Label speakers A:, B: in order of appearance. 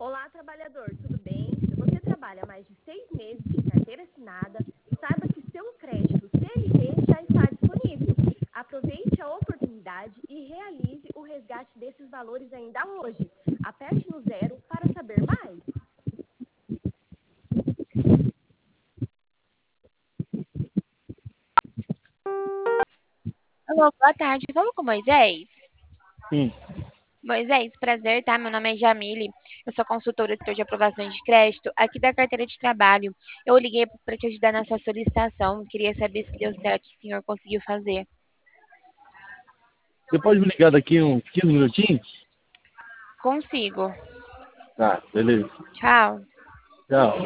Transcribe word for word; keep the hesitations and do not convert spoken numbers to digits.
A: Olá, trabalhador, tudo bem? Se você trabalha mais de seis meses de carteira assinada, saiba que seu crédito C L T já está disponível. Aproveite a oportunidade e realize o resgate desses valores ainda hoje. Aperte no zero para saber mais.
B: Alô, boa tarde. Falo com o Moisés.
C: Sim.
B: Moisés, prazer, tá? Meu nome é Jamile. Eu sou consultora setor de aprovações de crédito aqui da carteira de trabalho. Eu liguei para te ajudar nessa solicitação. Queria saber se deu certo, se o senhor conseguiu fazer.
C: Você pode me ligar daqui uns quinze minutinhos?
B: Consigo.
C: Tá, beleza.
B: Tchau.
C: Tchau.